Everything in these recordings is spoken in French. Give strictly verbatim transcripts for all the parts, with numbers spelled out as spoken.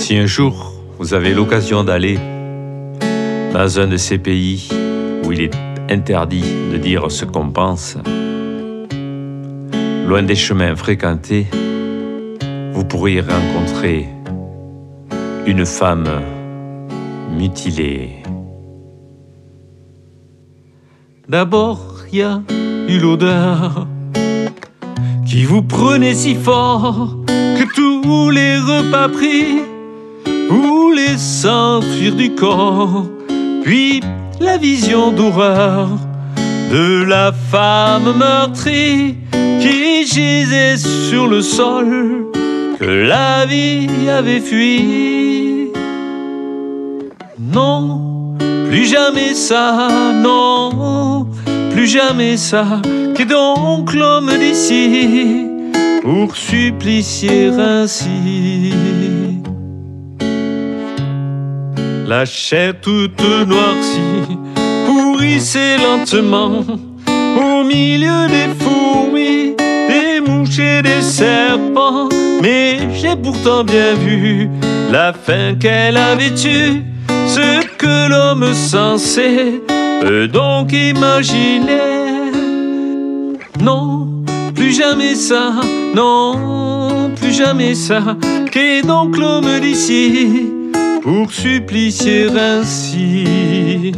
Si un jour vous avez l'occasion d'aller dans un de ces pays où il est interdit de dire ce qu'on pense, loin des chemins fréquentés, vous pourriez rencontrer une femme mutilée. D'abord, il y a eu l'odeur qui vous prenait si fort que tous les repas pris vous laissent s'enfuir du corps. Puis la vision d'horreur de la femme meurtrie qui gisait sur le sol, que la vie avait fui. Non, plus jamais ça, non, plus jamais ça. Qu'est donc l'homme d'ici pour supplicier ainsi? La chair toute noircie pourrissait lentement au milieu des fourmis, des mouches et des serpents. Mais j'ai pourtant bien vu la fin qu'elle avait eue, ce que l'homme sensé peut donc imaginer. Non, plus jamais ça, non, plus jamais ça. Qu'est donc l'homme d'ici pour supplicier ainsi?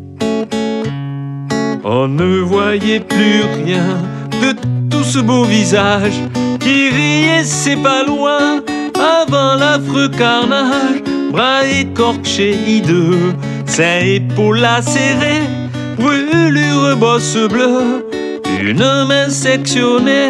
On ne voyait plus rien de tout ce beau visage qui riait, c'est pas loin, avant l'affreux carnage. Bras écorchés hideux, seins épaules lacérées, brûlure bosse bleue, une main sectionnée.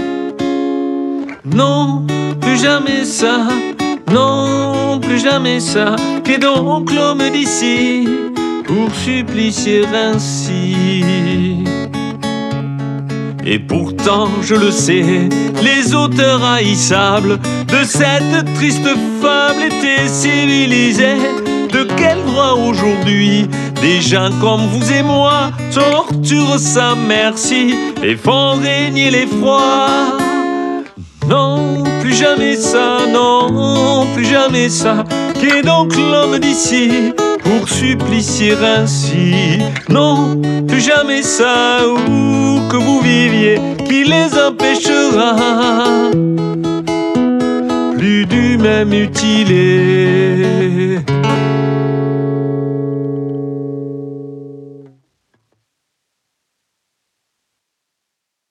Non, plus jamais ça, non, plus jamais ça. Qu'est donc l'homme d'ici pour supplicier ainsi? Et pourtant, je le sais, les auteurs haïssables de cette triste fable étaient civilisés. De quel droit aujourd'hui des gens comme vous et moi torturent sans merci et font régner l'effroi? Non, plus jamais ça, non, plus jamais ça. Qu'est donc l'homme d'ici pour supplicier ainsi? Non, plus jamais ça, où que vous viviez, qui les empêchera plus du même mutilé.